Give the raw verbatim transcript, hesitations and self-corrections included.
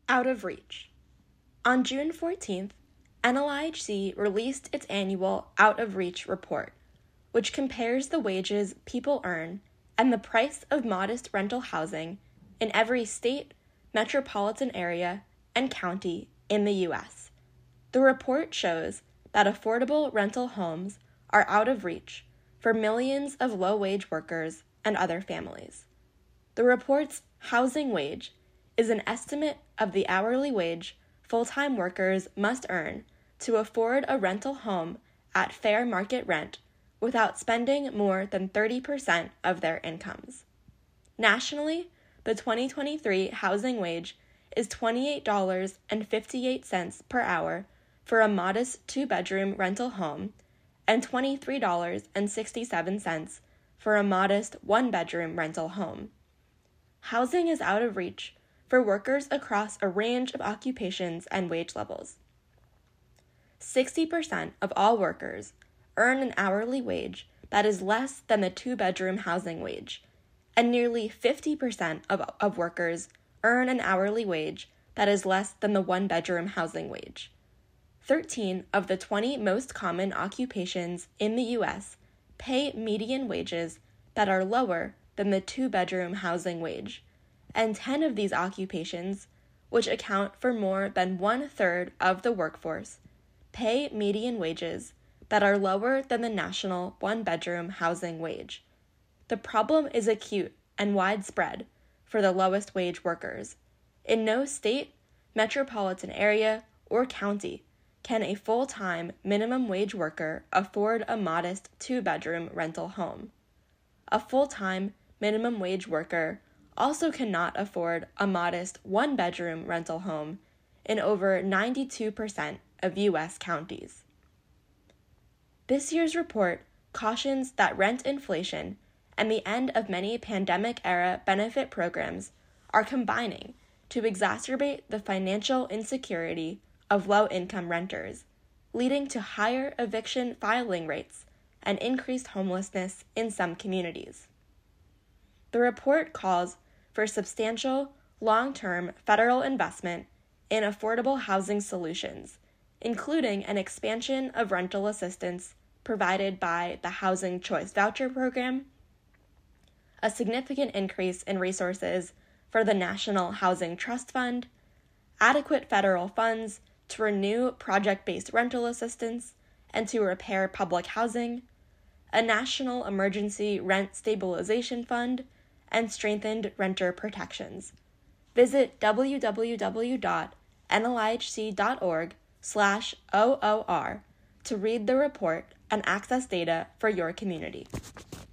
Out of reach. On June fourteenth, N L I H C released its annual Out of Reach report, which compares the wages people earn and the price of modest rental housing in every state, metropolitan area, and county in the U S. The report shows that affordable rental homes are out of reach for millions of low-wage workers and other families. The report's housing wage is an estimate of the hourly wage full-time workers must earn to afford a rental home at fair market rent without spending more than thirty percent of their incomes. Nationally, the twenty twenty-three housing wage is twenty-eight dollars and fifty-eight cents per hour for a modest two-bedroom rental home and twenty-three dollars and sixty-seven cents for a modest one-bedroom rental home. Housing is out of reach for workers across a range of occupations and wage levels. sixty percent of all workers earn an hourly wage that is less than the two-bedroom housing wage, and nearly fifty percent of, of workers earn an hourly wage that is less than the one-bedroom housing wage. thirteen of the twenty most common occupations in the U S pay median wages that are lower than the two-bedroom housing wage, and ten of these occupations, which account for more than one-third of the workforce, pay median wages that are lower than the national one-bedroom housing wage. The problem is acute and widespread for the lowest wage workers. In no state, metropolitan area, or county can a full-time minimum wage worker afford a modest two-bedroom rental home. A full-time minimum wage worker also cannot afford a modest one-bedroom rental home in over ninety-two percent of U S counties. This year's report cautions that rent inflation and the end of many pandemic-era benefit programs are combining to exacerbate the financial insecurity of low-income renters, leading to higher eviction filing rates and increased homelessness in some communities. The report calls for substantial, long-term federal investment in affordable housing solutions, including an expansion of rental assistance provided by the Housing Choice Voucher Program, a significant increase in resources for the National Housing Trust Fund, adequate federal funds to renew project-based rental assistance and to repair public housing, a national emergency rent stabilization fund, and strengthened renter protections. Visit w w w dot n l i h c dot org slash O O R to read the report and access data for your community.